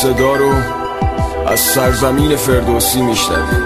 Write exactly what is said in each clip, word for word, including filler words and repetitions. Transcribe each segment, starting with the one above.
صدا رو از سرزمین فردوسی میشنویم،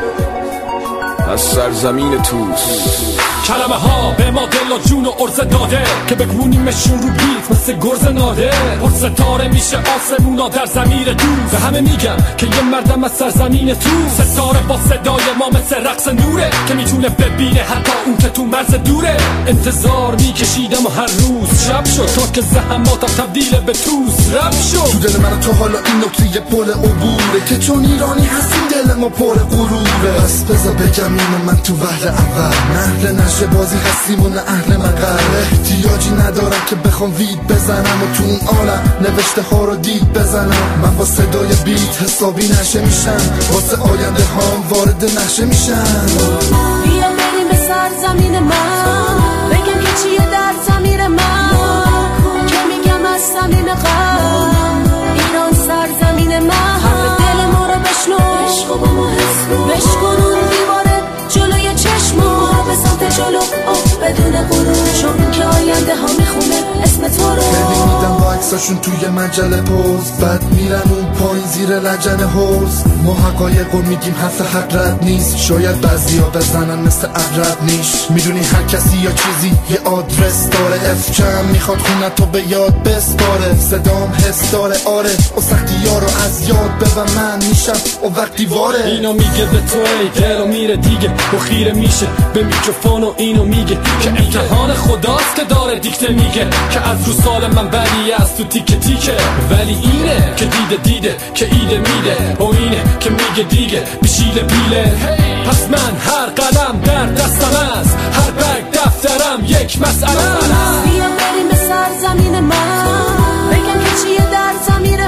از سرزمین توس. کلمه ها به ما دل و جون و عرض داده که بگمونیمشون رو بیت مثل گرز ناده. پر ستاره میشه آسمونا در ضمیر دوست. به همه میگم که یه مردم از سرزمین توس. ستاره با صدای ما مثل رقص نوره که میتونه ببینه حتی اون که تو مرز دوره. انتظار میکشیدم و هر روز شب شد تا که زحماتم تبدیل به توس رب شد. تو دل من تو حالا این نکته یه پل عبوره که چون ایرانی هستیم دل ما پر غروره. بس بذار بگم اینو من تو وهله اول نه نشه بازی هستیم و نه اهل مقر. احتیاجی ندارم که بخوام وید بزنم و تو اون عالم نوشته ها رو دید بزنم. من با صدای بیت حسابی نشه میشم، واسه آینده هام وارد نشه میشم. بیا بریم به سرزمین من، بگم که چیه در ضمیر من، که میگم از صمیم قلب ایران سرزمین من. حرف دل ما رو بشنو، عشق و با ما حس کن، بشکن اون دیواره جلوی چشما به سمت جلو آه بدون غرور. چون که آینده ها میخونه اسم تو رو. خیلی میدم با عکساشون توی مجله پوز، بعد میرن اون پایین زیر لجن حوز. ما حقایقو میگیم حرف حق رد نیست، شاید بعضیا بزنن مثل عقرب نیش. میدونی هر کسی یا چیزی یه آدرس داره، اف چم میخواد خونه تو به یاد بسپاره. صدام حس داره آره و سختی ها رو از یاد به من میشم و وقتی واره. اینو میگه به تو ای دل و میره دیگه و خیره میشه به میکروفون و اینو میگه که امتحان خداست که داره دیکته میگه که از رو سال من بدی از تو تیکه تیکه. ولی اینه که دیده دیده که ایده میده و اینه که میگه دیگه بشیله بیله. پس من هر قدم در دستم است، هر برگ دفترم یک مسئله است. بیا بریم به سرزمین من، بگم که چیه در ضمیر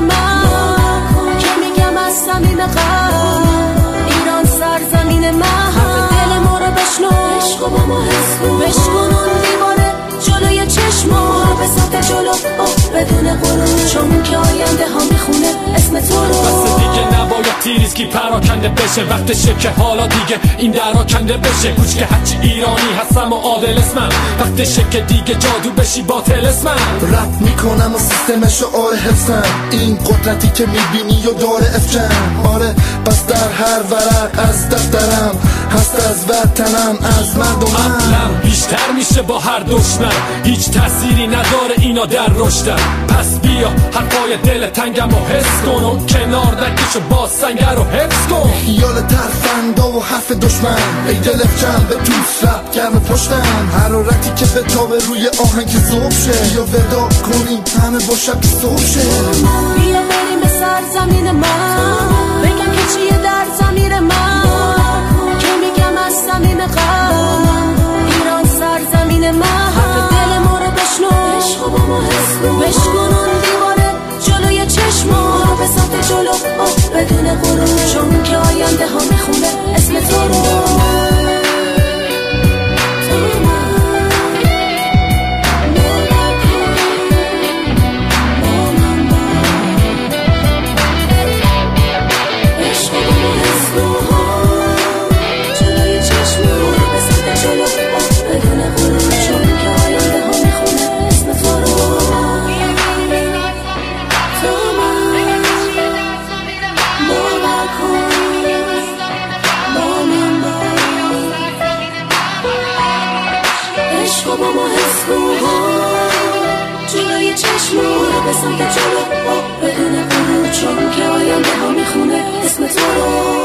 من، که میگم از صمیم قلب ایران سرزمین من. حرف دل ما رو بشنو، عشق و با ما حس کن، بشکن اون دیواره جلوی چشما به سمت جلو آه بدون غرور. چون که آینده ها میخونه اسم تو رو. بس دیگه نباید تیریزکی پراکنده بشه، وقتشه که حالا دیگه این درا کنده بشه. گوش که هرچی ایرانی هستم و عادل اسمم، وقتشه که دیگه جادو بشی باطل اسمم. رپ میکنم و سیستم شعار حفظم، این قدرتی که میبینی و داره افجم. آره بس در هر ورق از دفترم هست از وطنم از مردمم. عقلم بیشتر میشه با هر دشمن، هیچ تأثیری نداره اینا در رشدم. پس بیا حرفای دل تنگم و حس کن و کنار نکشو با سنگر رو حفظ کن. خیال ترفندا و حرف دشمن ای دل افجم به توس رپ گرم پشتم. حرارتی که به تابه روی آهنگ ذوب شه، یا ودا کنیم همه با شب صبح شه. بیا بریم به سرزمین من، بگم که چیه در ضمیر من، که میگم از صمیم قلب ایران سرزمین من. حرف دل ما رو بشنو، عشق و با ما حس کن، بشکن اون دیواره جلوی چشما به سمت جلو آه بدون غرور. چون که آینده ها میخونه اسم تو رو. عشق با ما حس کن، جلوی چشم رو به سمت جلو بدون غرور. چون که آینده ها میخونه اسم تو رو.